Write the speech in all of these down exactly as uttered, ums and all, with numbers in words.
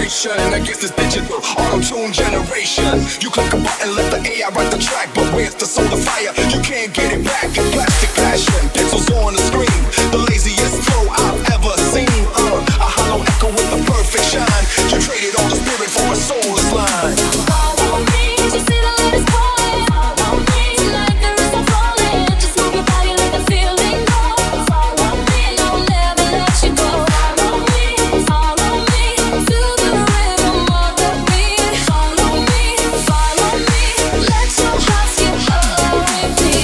vibration. I guess it's digital, auto-tune generation. You click a button, let the A I write the track, but where's the soul of fire? You can't get it back. Plastic passion, pixels on the screen. The laziest flow I've ever seen. Uh, a hollow echo with the perfect shine. You traded all the spirit for a soulless line. Follow me, you see the light is calling. Follow me, tonight there is no falling. Just move your body, let the feeling go. Follow me, and I'll never let you go. Follow me, follow me, to the rhythm of the beat. Follow me, follow me, let your heart skip along with me.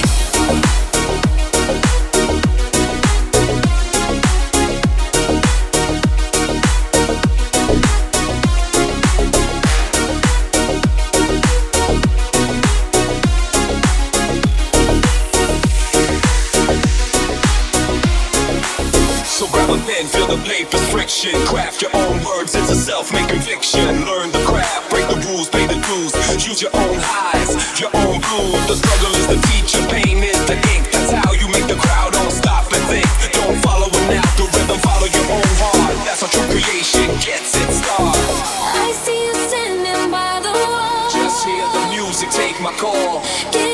So grab a pen, feel the paper's friction. Craft your own words, it's a self-made conviction. Learn the craft, break the rules, pay the dues. Use your own highs, your own blues. The struggle is the teacher, pain is the ink. That's how you make the crowd all stop and think. Don't follow an algorithm, follow your own heart. That's how true creation gets its start. I see you standing by the wall. Just hear the music, take my call. Get